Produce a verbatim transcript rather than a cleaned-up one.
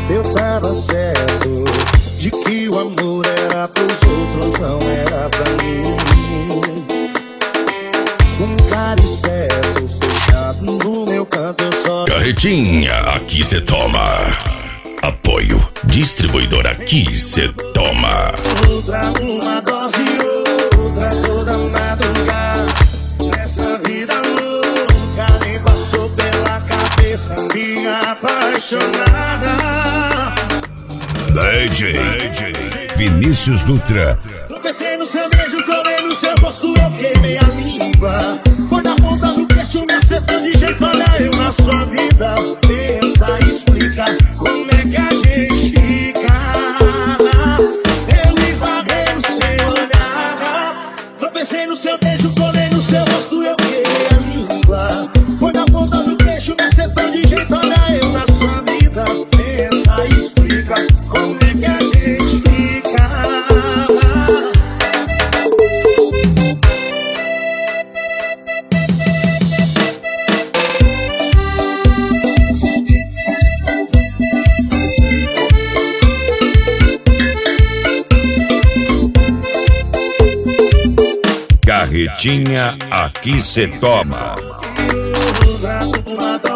eu tava certo de que o amor era pros outros, não era pra mim. Um cara esperto, fechado no meu canto, eu só... Carretinha, aqui cê toma. Apoio, distribuidor, aqui cê toma. Outra, uma dose, outra toda madrugada. Nessa vida louca nem passou pela cabeça minha apaixonada. D J, D J Vinícius Dutra. Tropecei no seu beijo, colei no seu rosto, eu queimei a língua. Foi da ponta do queixo, me acertou de jeito, olha eu na sua vida. Pensa, explica, como é que a gente fica. Eu esbarrei no seu olhar. Tropecei no seu beijo, colei no seu rosto, eu queimei a língua. Foi da ponta do queixo, me acertou de jeito, olha eu na sua vida. Pensa, explica, como é que a gente fica. Carretinha, aqui cê toma. Uma